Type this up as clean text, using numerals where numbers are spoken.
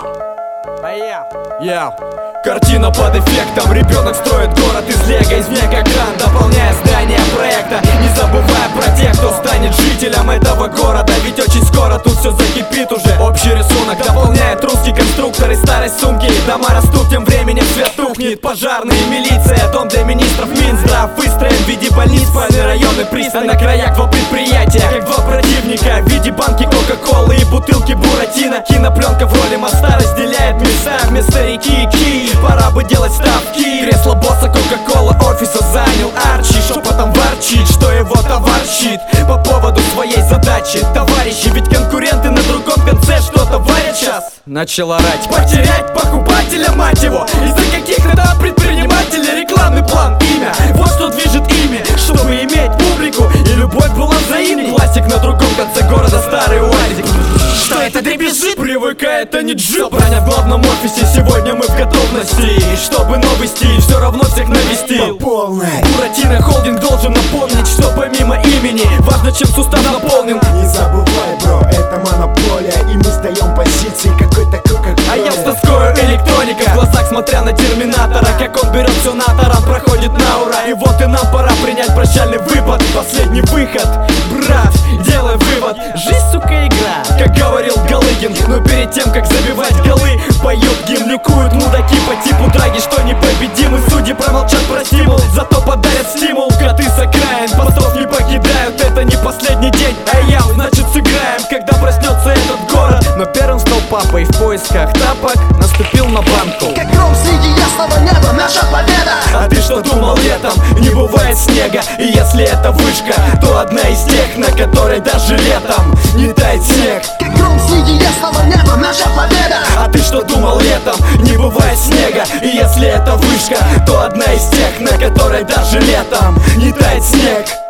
Картина под эффектом. Ребенок строит город из лего, из мегакран, дополняя здание проекта, не забывая про тех, кто станет жителем этого города. Ведь очень скоро тут все закипит уже. Общий рисунок дополняет русский конструктор из старой сумки. Дома растут, тем временем свет тухнет. Пожарные, милиция, дом для министров, Минздрав выстроен в виде больниц, спальный район и пристань. На краях два предприятия, как два противника, в виде банки кока-колы и бутылки буратино. Кинопленка в роли моста разделяет места вместо реки и Киев. Пора бы делать ставки. Кресло босса кока-кола офиса занял Арчи. Шепотом ворчит, что его товарищит по поводу своей задачи. Товарищи, ведь конкуренты на другом конце что-то варят сейчас. Начал орать: потерять покупателя, мать его, из-за каких-то там предпринимателей. Рекламный план, имя, вот что движет ими. Чтобы иметь публику, и любовь была взаимной. Пластик на другом конце города, старый УАЗик. Что это дребезжит? Привыкай, это не джип. Собрание в главном офисе, сегодня мы в готовности. Чтобы новый стиль все равно всех навестил. Буратино холдинг должен напомнить, что помимо имени важно, чем сустав наполнен. Не забывай, бро, это монополия, и мы сдаем позиции какой-то кока-коле. А я с тоскою электроника в глазах, смотря на терминатора, как он берет все на таран, проходит на ура. И вот и нам пора принять прощальный выпад. Последний выход, брат, делай вывод. Жизнь, сука, игра, как говорил Галыгин. Но перед тем, как забивать голы, поют гимн, ликуют мудаки по типу Драги, что непобедимы. Судьи промолчат про стимул, зато подарят стимул. Коты с окраин постов не покидают, это не последний день. А я, значит, сыграем, когда проснется этот город. Но первым стал папой в поисках тапок, наступил на банку. Как гром среди ясного неба, наша победа. А ты что думал, летом не бывает снега? И если это вышка, то одна из тех, на которой даже летом не тает снег. Как гром среди ясного неба, наша победа. А ты что думал, летом не бывает снега? И если это вышка, то одна из тех, на которой даже летом не тает снег.